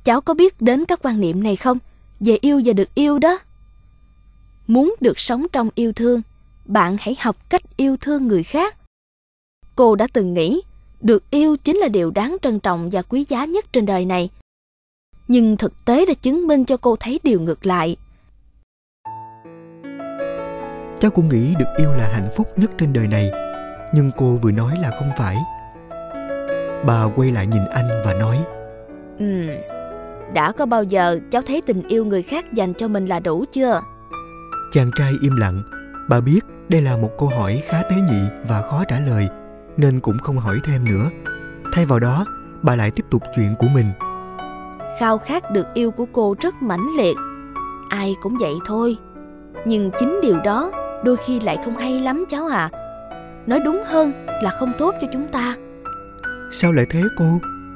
Cháu có biết đến các quan niệm này không? Về yêu và được yêu đó. Muốn được sống trong yêu thương, bạn hãy học cách yêu thương người khác. Cô đã từng nghĩ được yêu chính là điều đáng trân trọng và quý giá nhất trên đời này. Nhưng thực tế đã chứng minh cho cô thấy điều ngược lại. Cháu cũng nghĩ được yêu là hạnh phúc nhất trên đời này, nhưng cô vừa nói là không phải. Bà quay lại nhìn anh và nói: Đã có bao giờ cháu thấy tình yêu người khác dành cho mình là đủ chưa? Chàng trai im lặng. Bà biết đây là một câu hỏi khá tế nhị và khó trả lời, nên cũng không hỏi thêm nữa. Thay vào đó, bà lại tiếp tục chuyện của mình. Khao khát được yêu của cô rất mãnh liệt. Ai cũng vậy thôi. Nhưng chính điều đó đôi khi lại không hay lắm cháu à. Nói đúng hơn là không tốt cho chúng ta. Sao lại thế cô?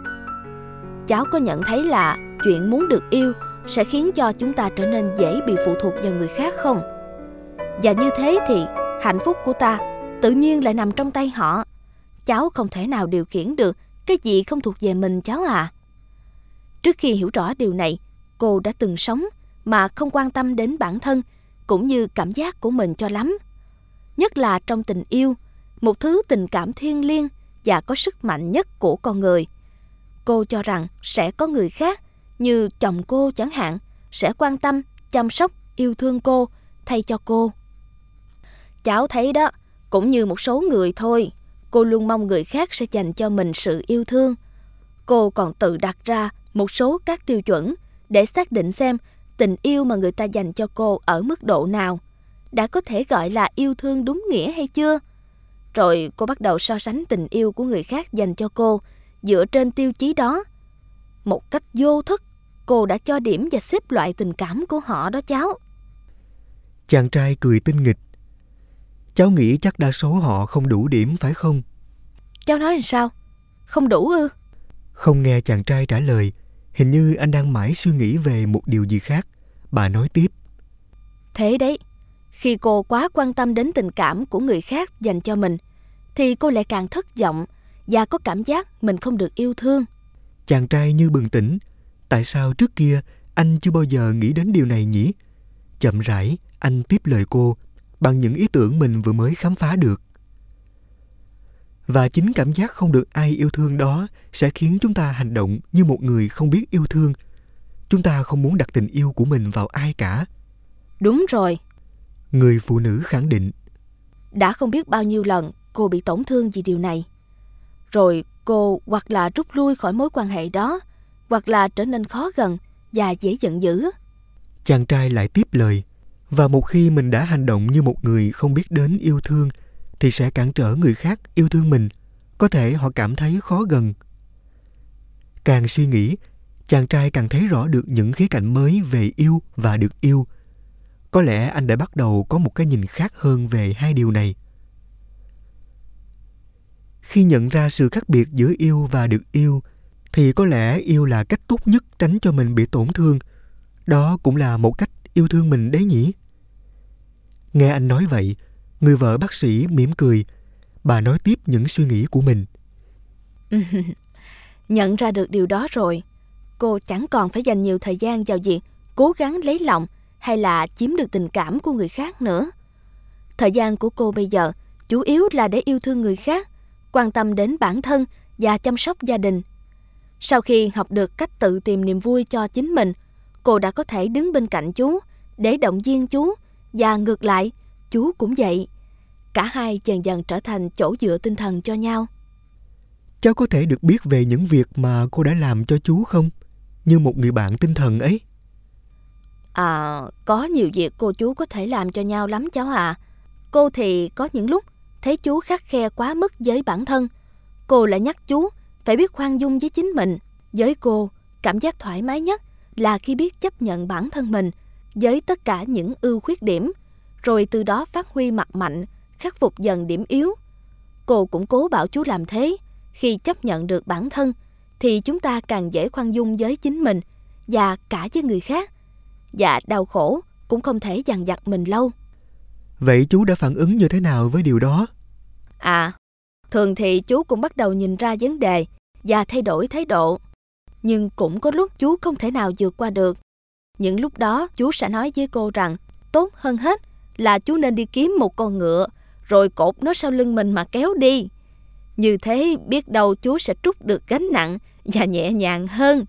Cháu có nhận thấy là chuyện muốn được yêu sẽ khiến cho chúng ta trở nên dễ bị phụ thuộc vào người khác không? Và như thế thì hạnh phúc của ta tự nhiên lại nằm trong tay họ. Cháu không thể nào điều khiển được cái gì không thuộc về mình cháu à. Trước khi hiểu rõ điều này, cô đã từng sống mà không quan tâm đến bản thân cũng như cảm giác của mình cho lắm. Nhất là trong tình yêu, một thứ tình cảm thiêng liêng và có sức mạnh nhất của con người. Cô cho rằng sẽ có người khác, như chồng cô chẳng hạn, sẽ quan tâm, chăm sóc, yêu thương cô thay cho cô. Cháu thấy đó, cũng như một số người thôi, cô luôn mong người khác sẽ dành cho mình sự yêu thương. Cô còn tự đặt ra một số các tiêu chuẩn để xác định xem tình yêu mà người ta dành cho cô ở mức độ nào, đã có thể gọi là yêu thương đúng nghĩa hay chưa. Rồi cô bắt đầu so sánh tình yêu của người khác dành cho cô dựa trên tiêu chí đó. Một cách vô thức, cô đã cho điểm và xếp loại tình cảm của họ đó cháu. Chàng trai cười tinh nghịch. Cháu nghĩ chắc đa số họ không đủ điểm phải không? Cháu nói làm sao? Không đủ ư? Không nghe chàng trai trả lời, hình như anh đang mãi suy nghĩ về một điều gì khác. Bà nói tiếp. Thế đấy, khi cô quá quan tâm đến tình cảm của người khác dành cho mình, thì cô lại càng thất vọng và có cảm giác mình không được yêu thương. Chàng trai như bừng tỉnh. Tại sao trước kia anh chưa bao giờ nghĩ đến điều này nhỉ? Chậm rãi, anh tiếp lời cô bằng những ý tưởng mình vừa mới khám phá được. Và chính cảm giác không được ai yêu thương đó sẽ khiến chúng ta hành động như một người không biết yêu thương. Chúng ta không muốn đặt tình yêu của mình vào ai cả. Đúng rồi. Người phụ nữ khẳng định. Đã không biết bao nhiêu lần cô bị tổn thương vì điều này. Rồi cô hoặc là rút lui khỏi mối quan hệ đó, hoặc là trở nên khó gần và dễ giận dữ. Chàng trai lại tiếp lời. Và một khi mình đã hành động như một người không biết đến yêu thương, thì sẽ cản trở người khác yêu thương mình. Có thể họ cảm thấy khó gần. Càng suy nghĩ, chàng trai càng thấy rõ được những khía cạnh mới về yêu và được yêu. Có lẽ anh đã bắt đầu có một cái nhìn khác hơn về hai điều này. Khi nhận ra sự khác biệt giữa yêu và được yêu, thì có lẽ yêu là cách tốt nhất tránh cho mình bị tổn thương. Đó cũng là một cách yêu thương mình đấy nhỉ? Nghe anh nói vậy, người vợ bác sĩ mỉm cười. Bà nói tiếp những suy nghĩ của mình. Nhận ra được điều đó rồi, cô chẳng còn phải dành nhiều thời gian vào việc cố gắng lấy lòng hay là chiếm được tình cảm của người khác nữa. Thời gian của cô bây giờ chủ yếu là để yêu thương người khác, quan tâm đến bản thân và chăm sóc gia đình. Sau khi học được cách tự tìm niềm vui cho chính mình, cô đã có thể đứng bên cạnh chú để động viên chú, và ngược lại, chú cũng vậy. Cả hai dần dần trở thành chỗ dựa tinh thần cho nhau. Cháu có thể được biết về những việc mà cô đã làm cho chú không? Như một người bạn tinh thần ấy. Có nhiều việc cô chú có thể làm cho nhau lắm cháu à. Cô thì có những lúc thấy chú khắt khe quá mức với bản thân. Cô lại nhắc chú phải biết khoan dung với chính mình. Với cô, cảm giác thoải mái nhất là khi biết chấp nhận bản thân mình với tất cả những ưu khuyết điểm, rồi từ đó phát huy mặt mạnh, khắc phục dần điểm yếu. Cô cũng cố bảo chú làm thế. Khi chấp nhận được bản thân, thì chúng ta càng dễ khoan dung với chính mình và cả với người khác. Và đau khổ cũng không thể dằn vặt mình lâu. Vậy chú đã phản ứng như thế nào với điều đó? Thường thì chú cũng bắt đầu nhìn ra vấn đề và thay đổi thái độ. nhưng cũng có lúc chú không thể nào vượt qua được. Những lúc đó chú sẽ nói với cô rằng tốt hơn hết là chú nên đi kiếm một con ngựa, rồi cột nó sau lưng mình mà kéo đi. Như thế biết đâu chú sẽ trút được gánh nặng và nhẹ nhàng hơn.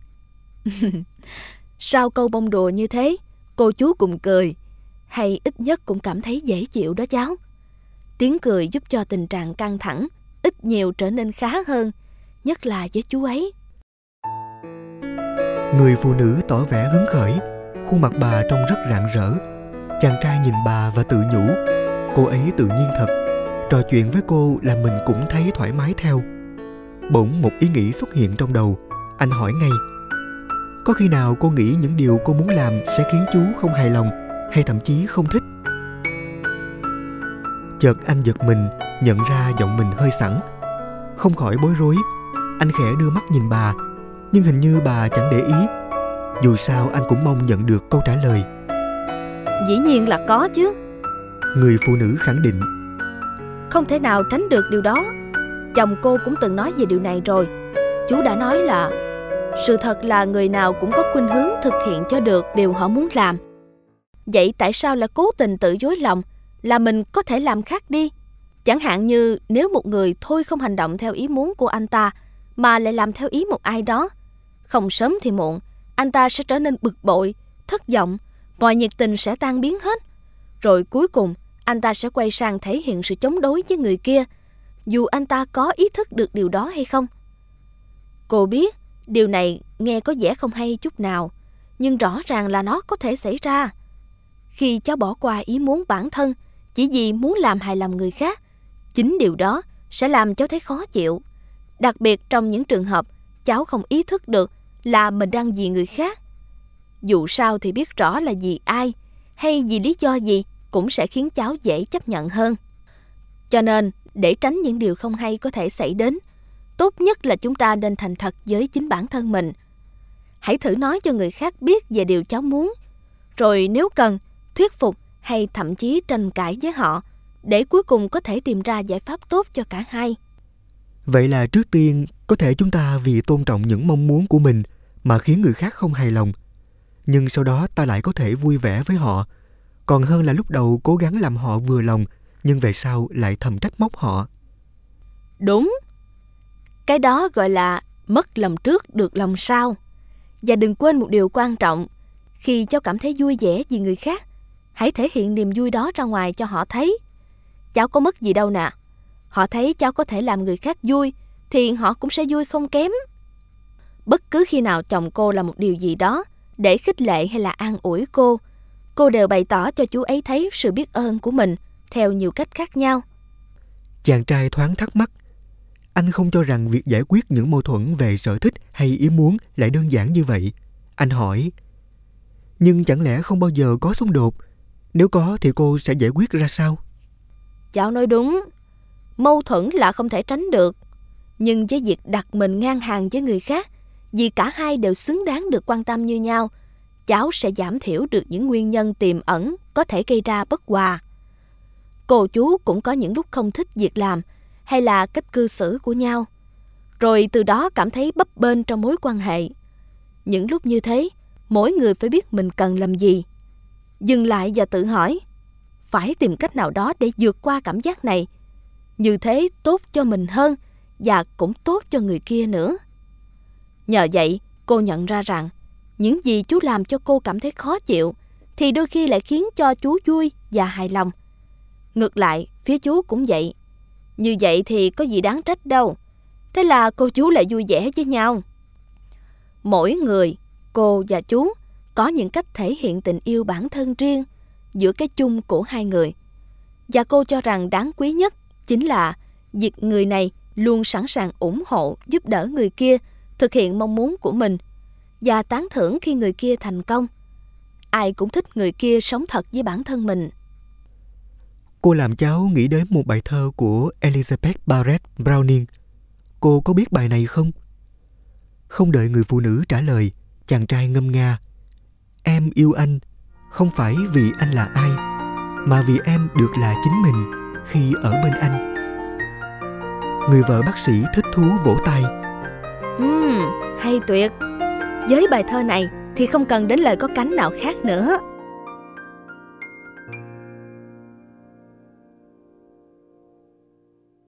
Sau câu bông đùa như thế, cô chú cùng cười, hay ít nhất cũng cảm thấy dễ chịu đó cháu. Tiếng cười giúp cho tình trạng căng thẳng ít nhiều trở nên khá hơn, nhất là với chú ấy. Người phụ nữ tỏ vẻ hứng khởi, khuôn mặt bà trông rất rạng rỡ. Chàng trai nhìn bà và tự nhủ, cô ấy tự nhiên thật, trò chuyện với cô là mình cũng thấy thoải mái theo. Bỗng một ý nghĩ xuất hiện trong đầu, anh hỏi ngay, có khi nào cô nghĩ những điều cô muốn làm sẽ khiến chú không hài lòng hay thậm chí không thích? Chợt anh giật mình, nhận ra giọng mình hơi sẵn. Không khỏi bối rối, anh khẽ đưa mắt nhìn bà, nhưng hình như bà chẳng để ý. Dù sao anh cũng mong nhận được câu trả lời. Dĩ nhiên là có chứ. Người phụ nữ khẳng định. Không thể nào tránh được điều đó. Chồng cô cũng từng nói về điều này rồi. Chú đã nói là sự thật là người nào cũng có khuynh hướng thực hiện cho được điều họ muốn làm. Vậy tại sao lại cố tình tự dối lòng là mình có thể làm khác đi? Chẳng hạn như nếu một người thôi không hành động theo ý muốn của anh ta mà lại làm theo ý một ai đó, không sớm thì muộn, anh ta sẽ trở nên bực bội, thất vọng, mọi nhiệt tình sẽ tan biến hết. Rồi cuối cùng, anh ta sẽ quay sang thể hiện sự chống đối với người kia, dù anh ta có ý thức được điều đó hay không. Cô biết, điều này nghe có vẻ không hay chút nào, nhưng rõ ràng là nó có thể xảy ra. Khi cháu bỏ qua ý muốn bản thân chỉ vì muốn làm hài lòng người khác, chính điều đó sẽ làm cháu thấy khó chịu. Đặc biệt trong những trường hợp cháu không ý thức được là mình đang vì người khác. Dù sao thì biết rõ là vì ai hay vì lý do gì cũng sẽ khiến cháu dễ chấp nhận hơn. Cho nên, để tránh những điều không hay có thể xảy đến, tốt nhất là chúng ta nên thành thật với chính bản thân mình. Hãy thử nói cho người khác biết về điều cháu muốn, rồi nếu cần, thuyết phục hay thậm chí tranh cãi với họ, để cuối cùng có thể tìm ra giải pháp tốt cho cả hai. Vậy là trước tiên, có thể chúng ta vì tôn trọng những mong muốn của mình mà khiến người khác không hài lòng. Nhưng sau đó ta lại có thể vui vẻ với họ, còn hơn là lúc đầu cố gắng làm họ vừa lòng, nhưng về sau lại thầm trách móc họ. Đúng. Cái đó gọi là mất lòng trước được lòng sau. Và đừng quên một điều quan trọng, khi cháu cảm thấy vui vẻ vì người khác, hãy thể hiện niềm vui đó ra ngoài cho họ thấy. Cháu có mất gì đâu nè. Họ thấy cháu có thể làm người khác vui, thì họ cũng sẽ vui không kém. Bất cứ khi nào chồng cô làm một điều gì đó để khích lệ hay là an ủi cô đều bày tỏ cho chú ấy thấy sự biết ơn của mình theo nhiều cách khác nhau. Chàng trai thoáng thắc mắc. Anh không cho rằng việc giải quyết những mâu thuẫn về sở thích hay ý muốn lại đơn giản như vậy. Anh hỏi, nhưng chẳng lẽ không bao giờ có xung đột? Nếu có thì cô sẽ giải quyết ra sao? Cháu nói đúng. Mâu thuẫn là không thể tránh được. Nhưng với việc đặt mình ngang hàng với người khác, vì cả hai đều xứng đáng được quan tâm như nhau, cháu sẽ giảm thiểu được những nguyên nhân tiềm ẩn có thể gây ra bất hòa. Cô chú cũng có những lúc không thích việc làm hay là cách cư xử của nhau, rồi từ đó cảm thấy bấp bênh trong mối quan hệ. Những lúc như thế, mỗi người phải biết mình cần làm gì. Dừng lại và tự hỏi, phải tìm cách nào đó để vượt qua cảm giác này. Như thế tốt cho mình hơn và cũng tốt cho người kia nữa. Nhờ vậy, cô nhận ra rằng những gì chú làm cho cô cảm thấy khó chịu thì đôi khi lại khiến cho chú vui và hài lòng. Ngược lại, phía chú cũng vậy. Như vậy thì có gì đáng trách đâu. Thế là cô chú lại vui vẻ với nhau. Mỗi người, cô và chú, có những cách thể hiện tình yêu bản thân riêng giữa cái chung của hai người. Và cô cho rằng đáng quý nhất chính là việc người này luôn sẵn sàng ủng hộ, giúp đỡ người kia thực hiện mong muốn của mình và tán thưởng khi người kia thành công. Ai cũng thích người kia sống thật với bản thân mình. Cô làm cháu nghĩ đến một bài thơ của Elizabeth Barrett Browning. Cô có biết bài này không? Không đợi người phụ nữ trả lời, chàng trai ngâm nga. Em yêu anh, không phải vì anh là ai, mà vì em được là chính mình khi ở bên anh. Người vợ bác sĩ thích thú vỗ tay. Hay tuyệt. Với bài thơ này thì không cần đến lời có cánh nào khác nữa.